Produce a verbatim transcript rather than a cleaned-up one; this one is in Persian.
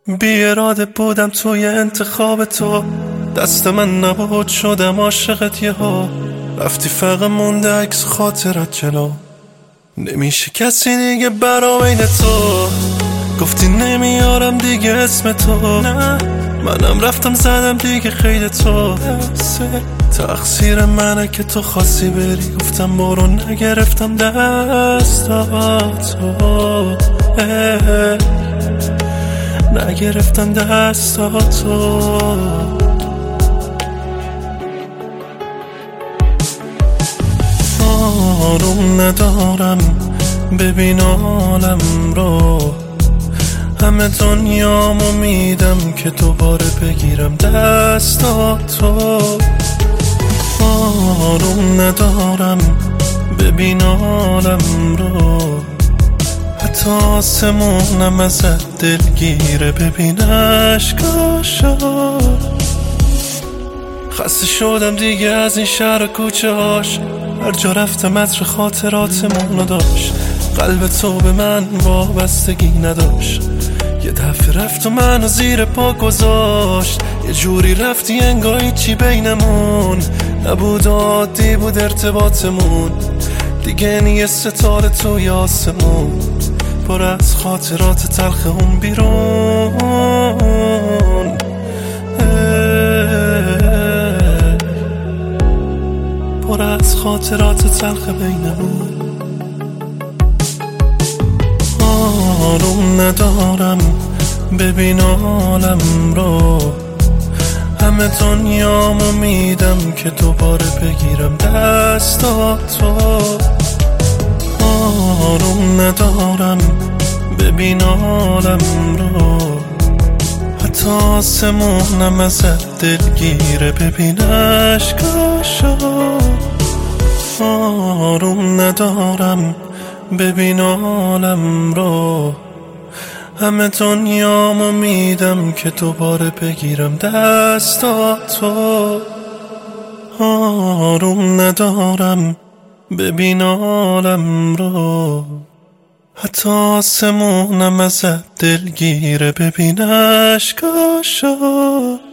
بی اراده بودم توی انتخاب تو، دست من نبود شدم عاشقت یهو. رفتی فقط مونده عکس خاطرت جلو، نمیشه کسی دیگه برا بین تو. گفتی نمیارم دیگه اسم تو، نه منم رفتم زدم دیگه خیلی تو. تقصیر منه که تو خواستی بری، گفتم برو نگرفتم دستاتو، نگرفتم دستاتو. آروم ندارم ببین عالم رو، همه دنیامو میدم که دوباره بگیرم دستاتو. آروم ندارم ببین عالم رو، حتی آسمونم ازت دلگیره. ببین عشقاشو، خسته شدم دیگه از این شهر و کوچه هاش، هر جا رفتم عطر خاطراتمونو داشت. قلب تو به من وابستگی نداشت، یه دفعه رفت و منو زیر پا گذاشت. یه جوری رفتی انگار چی بینمون نبود، عادی بود ارتباطمون. دیگه نیه ستاره توی آسمون، پر از خاطرات تلخ اون بیرون. پر از خاطرات تلخ بینمون. آروم ندارم ببین عالم رو، همه دنیامو میدم که دوباره بگیرم دستاتو. آروم ندارم ببین عالم رو، حتی آسمونم ازت دلگیره. ببین عشقاشو، آروم ندارم ببین عالم رو، همه دنیامو میدم که دوباره بگیرم دستاتو. آروم ندارم ببین عالم رو، حتی آسمونم ازت دلگیره. ببین عشقاشو.